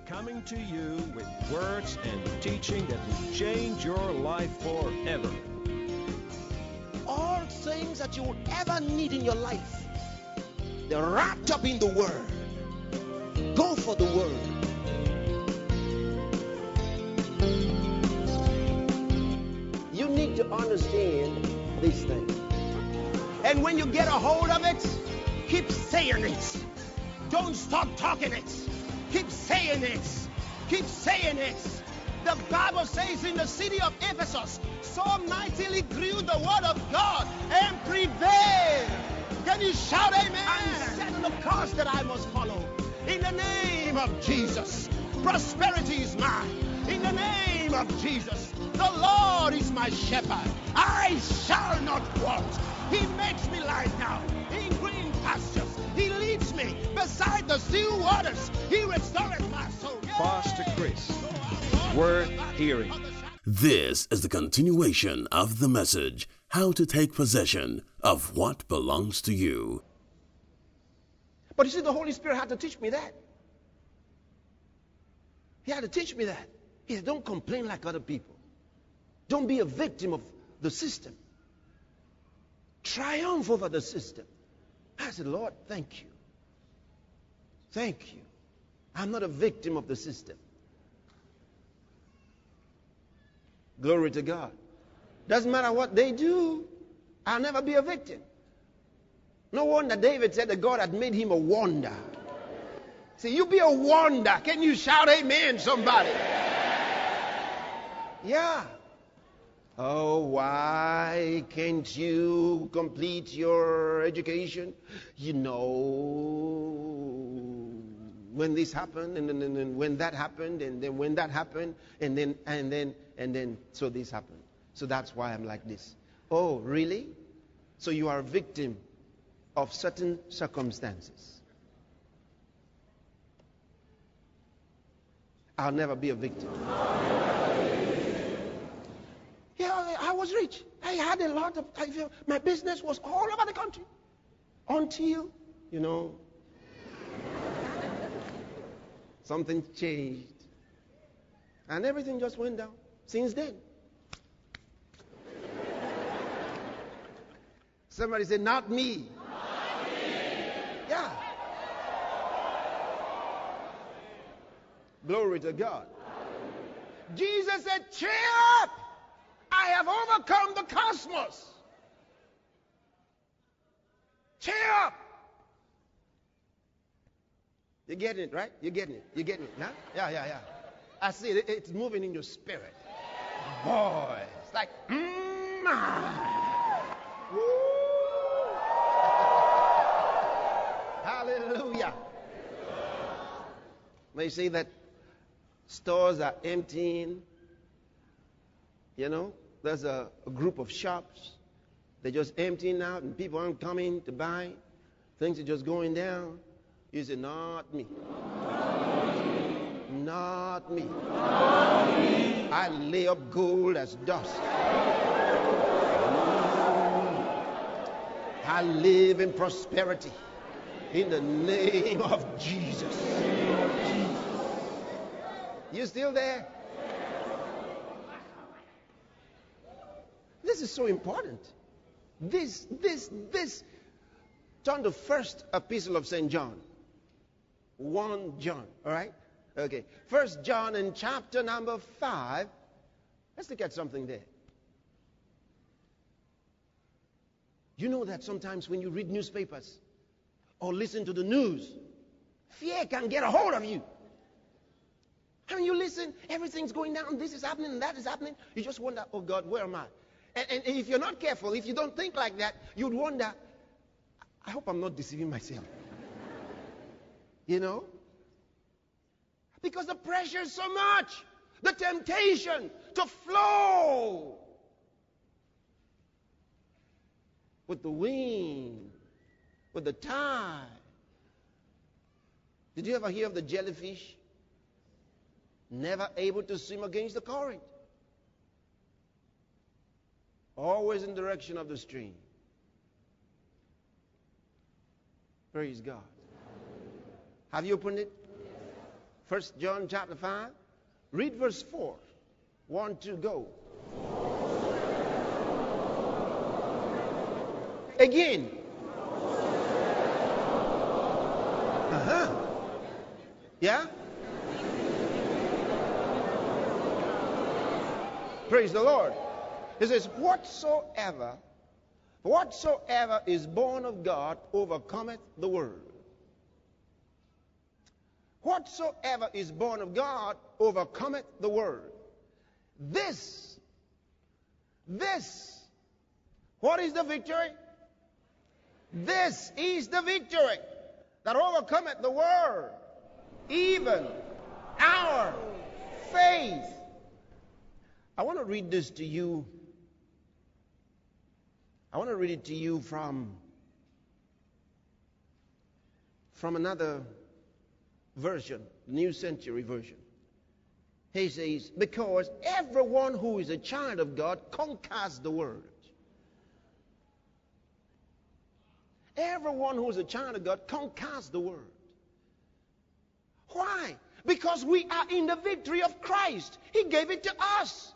coming to you with words and teaching that will change your life forever. All things that you would ever need in your life, they're wrapped up in the Word. Go for the Word. You need to understand these things. And when you get a hold of it, keep saying it. Don't stop talking it. Keep saying it. Keep saying it. The Bible says in the city of Ephesus, so mightily grew the word of God and prevailed. Can you shout amen? I'm setting the course that I must follow. In the name of Jesus, prosperity is mine. In the name of Jesus, the Lord is my shepherd. I shall not want. He makes me lie down in green pastures. He leads me beside the still waters. He restores my soul. Pastor Chris, worth hearing. This is the continuation of the message, How to Take Possession of What Belongs to You. But you see, the Holy Spirit had to teach me that. He had to teach me that. He said, don't complain like other people. Don't be a victim of the system. Triumph over the system. I said, Lord, thank you. Thank you. I'm not a victim of the system. Glory to God. Doesn't matter what they do, I'll never be a victim. No wonder David said that God had made him a wonder. See, you be a wonder. Can you shout amen, somebody? Yeah. Oh, why can't you complete your education? You know, when this happened, and then when that happened, and then when that happened, and then so this happened. So that's why I'm like this. Oh, really? So you are a victim of certain circumstances. I'll never be a victim. Yeah, I was rich. I had a lot of, my business was all over the country. Until, something changed. And everything just went down. Since then. Somebody said, not me. Not me. Yeah. Glory to God. Jesus said, cheer up. I have overcome the cosmos. Cheer up. You're getting it, right? You're getting it. You're getting it, huh? Yeah. I see it. It's moving in your spirit. Boy, it's like, Hallelujah. They say that stores are emptying. There's a group of shops. They're just emptying out and people aren't coming to buy. Things are just going down. You say, not me. Not me. Not me. I lay up gold as dust. I live in prosperity. In the name of Jesus. You still there? This is so important. This. Turn to first epistle of St. John. 1 John, all right? Okay. 1 John in chapter number 5. Let's look at something there. You know that sometimes when you read newspapers or listen to the news, fear can get a hold of you. And you listen, everything's going down, this is happening and that is happening. You just wonder, oh God, where am I? And if you're not careful, if you don't think like that, you'd wonder, I hope I'm not deceiving myself. Because the pressure is so much. The temptation to flow with the wind, with the tide. Did you ever hear of the jellyfish? Never able to swim against the current. Always in the direction of the stream. Praise God. Have you opened it? 1 John chapter 5. Read verse 4. 1, 2, go. Again. Yeah? Praise the Lord. It says, whatsoever is born of God overcometh the world. Whatsoever is born of God overcometh the world. This, what is the victory? This is the victory that overcometh the world, even our faith. I want to read this to you. I want to read it to you from another version, New Century Version. He says, because everyone who is a child of God conquers the world. Everyone who is a child of God conquers the world. Why? Because we are in the victory of Christ. He gave it to us.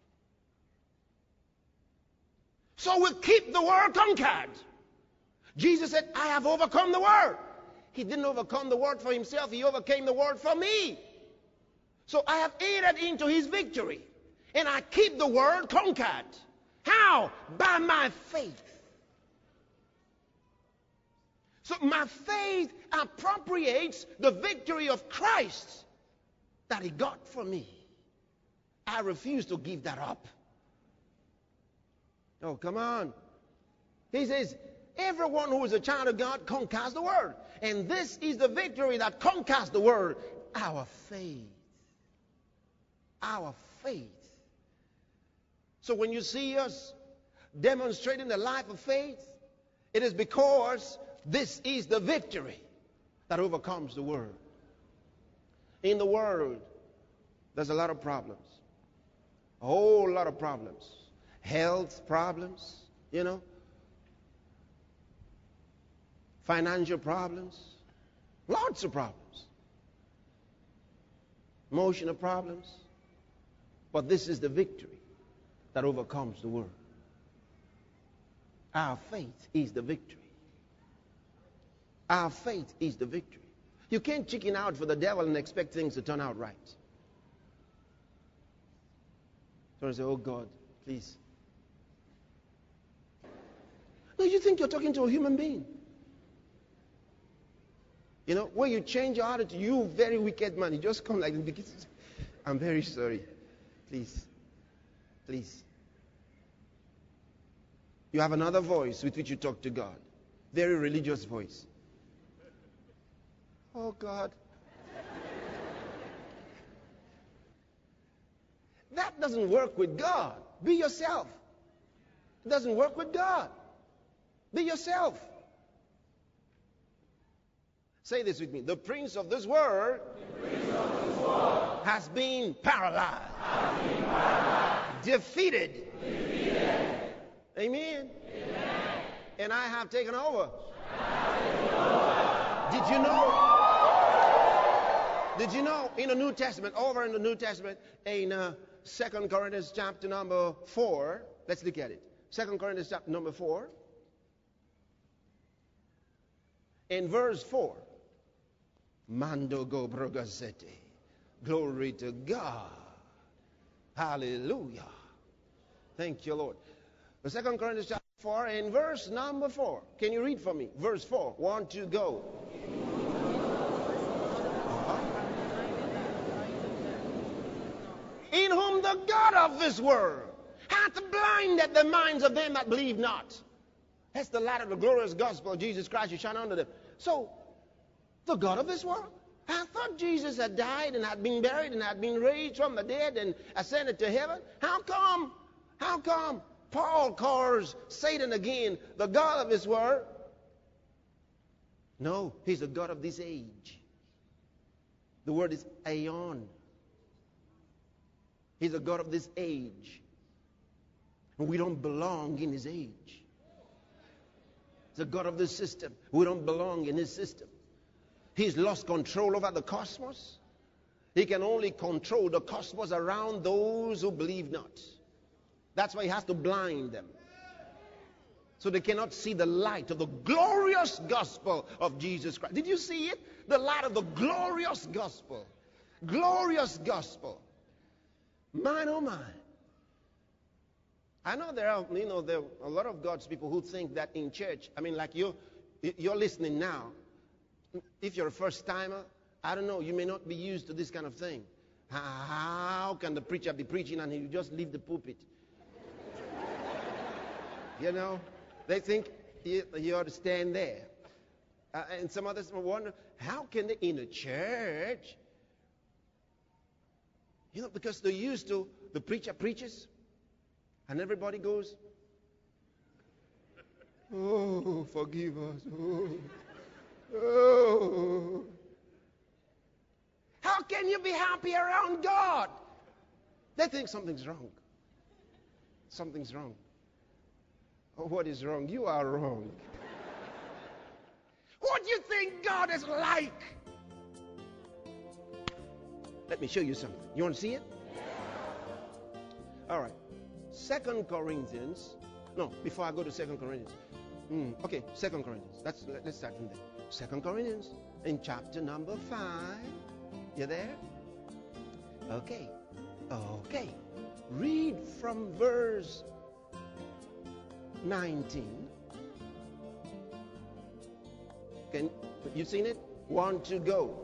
So we'll keep the world conquered. Jesus said, I have overcome the world. He didn't overcome the world for himself. He overcame the world for me. So I have entered into his victory. And I keep the world conquered. How? By my faith. So my faith appropriates the victory of Christ that he got for me. I refuse to give that up. Oh, come on. He says, everyone who is a child of God conquers the world. And this is the victory that conquers the world. Our faith. Our faith. So when you see us demonstrating the life of faith, it is because this is the victory that overcomes the world. In the world, there's a lot of problems. A whole lot of problems. Health problems, financial problems, lots of problems, emotional problems. But this is the victory that overcomes the world. Our faith is the victory. Our faith is the victory. You can't chicken out for the devil and expect things to turn out right. So I say, oh God, please. No, you think you're talking to a human being. When you change your attitude, you very wicked man, you just come like this. I'm very sorry. Please. Please. You have another voice with which you talk to God. Very religious voice. Oh God. That doesn't work with God. Be yourself. It doesn't work with God. Be yourself. Say this with me. The prince of this world, has been paralyzed. Defeated. Amen. And I have taken over. Did you know in the New Testament, over in the New Testament, in 2 Corinthians chapter number 4, let's look at it. 2 Corinthians chapter number 4. In verse 4, Mando go brogasete. Glory to God. Hallelujah. Thank you, Lord. The 2 Corinthians chapter 4 in verse number 4. Can you read for me? Verse 4. 1, 2, go. In whom the God of this world hath blinded the minds of them that believe not. That's the light of the glorious gospel of Jesus Christ who shine unto them. So, the God of this world. I thought Jesus had died and had been buried and had been raised from the dead and ascended to heaven. How come Paul calls Satan again the God of this world? No, he's the God of this age. The word is aeon. He's the God of this age. And we don't belong in his age. He's the God of this system. We don't belong in his system. He's lost control over the cosmos. He can only control the cosmos around those who believe not. That's why he has to blind them, so they cannot see the light of the glorious gospel of Jesus Christ. Did you see it? The light of the glorious gospel. Glorious gospel. Man, oh man. I know there are a lot of God's people who think that in church, I mean, like you're listening now. If you're a first timer, I don't know, you may not be used to this kind of thing. How can the preacher be preaching and you just leave the pulpit? You know, they think you ought to stand there. And some others wonder, how can they in a church? You know, because they're used to the preacher preaches and everybody goes, oh, forgive us. Oh. How can you be happy around God? They think something's wrong. Something's wrong. Oh, what is wrong? You are wrong. What do you think God is like? Let me show you something. You want to see it? All right. 2 Corinthians. No, before I go to 2 Corinthians. Okay, 2 Corinthians. Let's start from there. 2 Corinthians in chapter number 5. You there? Okay. Okay. Read from verse 19. Can you seen it? 1, 2, go.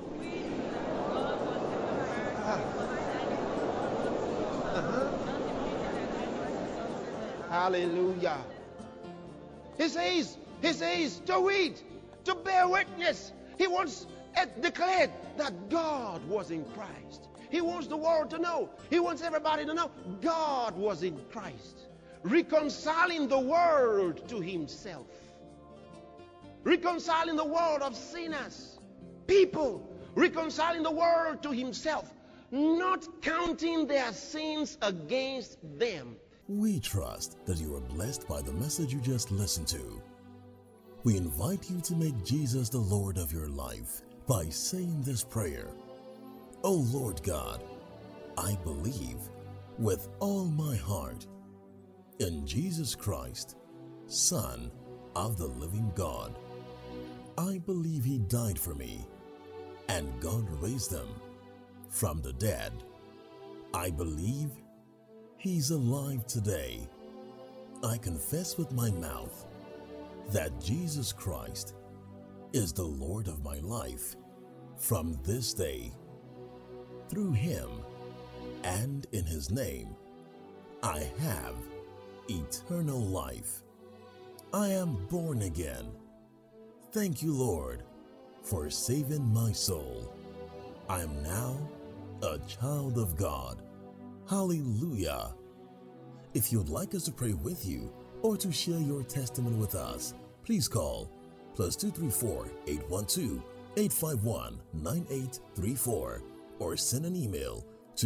Hallelujah. He says to read, to bear witness. He wants it declared that God was in Christ. He wants the world to know. He wants everybody to know God was in Christ, reconciling the world to himself, reconciling the world of sinners, people, reconciling the world to himself, not counting their sins against them. We trust that you are blessed by the message you just listened to. We invite you to make Jesus the Lord of your life by saying this prayer. Oh Lord God, I believe with all my heart in Jesus Christ, Son of the living God. I believe he died for me and God raised him from the dead. I believe he's alive today. I confess with my mouth that Jesus Christ is the Lord of my life from this day. Through him and in his name, I have eternal life. I am born again. Thank you, Lord, for saving my soul. I am now a child of God. Hallelujah. If you'd like us to pray with you or to share your testimony with us, please call +234 812 851 9834 or send an email to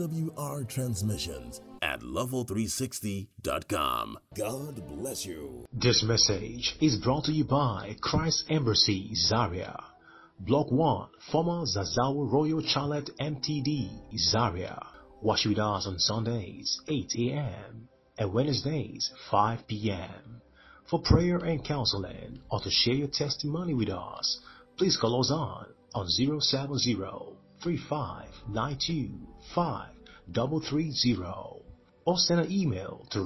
lwrtransmissions@level360.com. God bless you. This message is brought to you by Christ Embassy, Zaria. Block 1, former Zazawa Royal Charlotte MTD, Zaria. Wash with us on Sundays, 8 a.m. and Wednesdays, 5 p.m. For prayer and counseling or to share your testimony with us, please call us on 070-3592-5330 or send an email to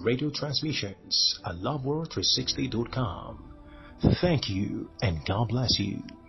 radiotransmissions@loveworld360.com. Thank you and God bless you.